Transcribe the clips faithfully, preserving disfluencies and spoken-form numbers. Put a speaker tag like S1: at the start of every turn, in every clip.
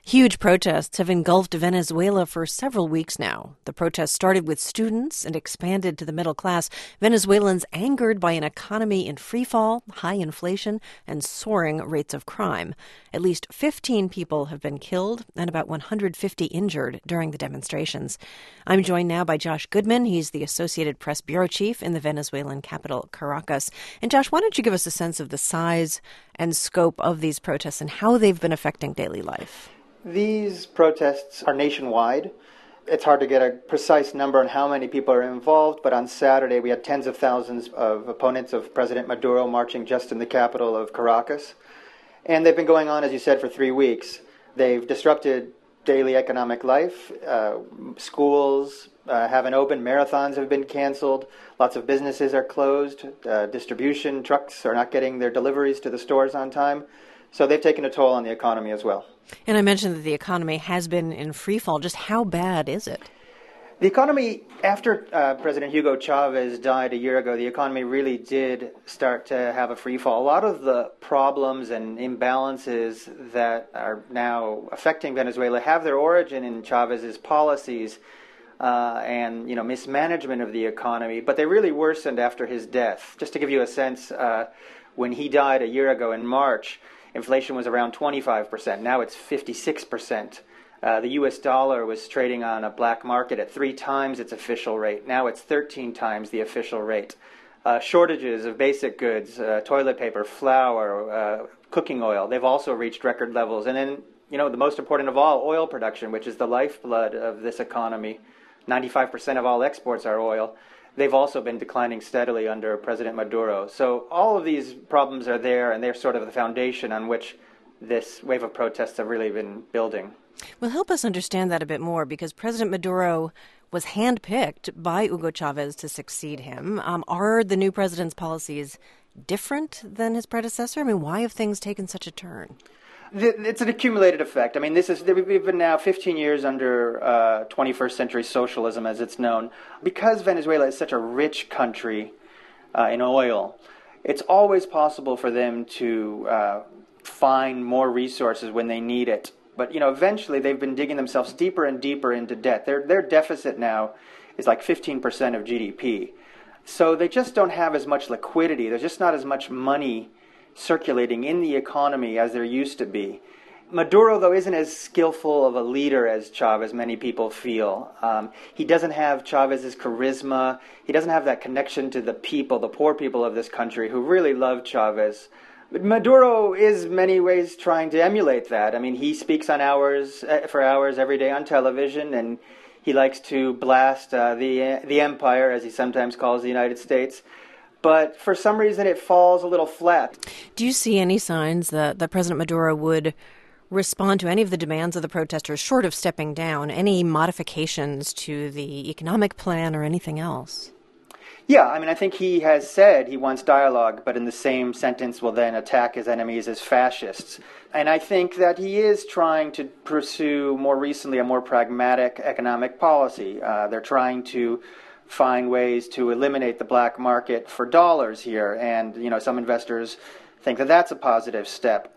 S1: Huge protests have engulfed Venezuela for several weeks now. The protests started with students and expanded to the middle class. Venezuelans angered by an economy in freefall, high inflation, and soaring rates of crime. At least fifteen people have been killed and about one hundred fifty injured during the demonstrations. I'm joined now by Josh Goodman. He's the Associated Press bureau chief in the Venezuelan capital, Caracas. And Josh, why don't you give us a sense of the size and scope of these protests and how they've been affecting daily life?
S2: These protests are nationwide. It's hard to get a precise number on how many people are involved, but on Saturday we had tens of thousands of opponents of President Maduro marching just in the capital of Caracas. And they've been going on, as you said, for three weeks. They've disrupted daily economic life. Uh, schools uh, haven't opened. Marathons have been canceled. Lots of businesses are closed. Uh, distribution trucks are not getting their deliveries to the stores on time. So they've taken a toll on the economy as well.
S1: And I mentioned that the economy has been in free fall. Just how bad is it?
S2: The economy, after uh, President Hugo Chavez died a year ago, the economy really did start to have a free fall. A lot of the problems and imbalances that are now affecting Venezuela have their origin in Chavez's policies uh, and, you know, mismanagement of the economy, but they really worsened after his death. Just to give you a sense, uh, when he died a year ago in March, inflation was around twenty-five percent. Now it's fifty-six percent. Uh, the U S dollar was trading on a black market at three times its official rate. Now it's thirteen times the official rate. Uh, shortages of basic goods, uh, toilet paper, flour, uh, cooking oil, they've also reached record levels. And then, you know, the most important of all, oil production, which is the lifeblood of this economy. ninety-five percent of all exports are oil. They've also been declining steadily under President Maduro. So all of these problems are there, and they're sort of the foundation on which this wave of protests have really been building.
S1: Well, help us understand that a bit more, because President Maduro was handpicked by Hugo Chavez to succeed him. Um, are the new president's policies different than his predecessor? I mean, why have things taken such a turn?
S2: It's an accumulated effect. I mean, this is we've been now fifteen years under uh, twenty-first century socialism, as it's known. Because Venezuela is such a rich country uh, in oil, it's always possible for them to uh, find more resources when they need it. But, you know, eventually they've been digging themselves deeper and deeper into debt. Their their deficit now is like fifteen percent of G D P. So they just don't have as much liquidity. There's just not as much money circulating in the economy as there used to be. Maduro, though, isn't as skillful of a leader as Chavez, many people feel. Um, he doesn't have Chavez's charisma. He doesn't have that connection to the people, the poor people of this country who really love Chavez. But Maduro is in many ways trying to emulate that. I mean, he speaks on hours for hours every day on television, and he likes to blast uh, the the empire, as he sometimes calls the United States. But for some reason, it falls a little flat.
S1: Do you see any signs that, that President Maduro would respond to any of the demands of the protesters, short of stepping down, any modifications to the economic plan or anything else?
S2: Yeah, I mean, I think he has said he wants dialogue, but in the same sentence will then attack his enemies as fascists. And I think that he is trying to pursue more recently a more pragmatic economic policy. Uh, they're trying to find ways to eliminate the black market for dollars here, and you know some investors think that that's a positive step.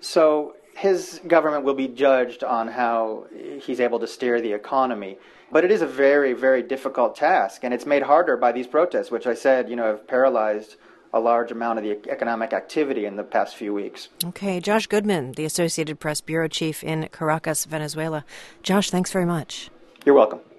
S2: So his government will be judged on how he's able to steer the economy. But it is a very, very difficult task, and it's made harder by these protests, which I said, you know, have paralyzed a large amount of the economic activity in the past few weeks.
S1: Okay, Josh Goodman, the Associated Press bureau chief in Caracas, Venezuela. Josh, thanks very much.
S2: You're welcome.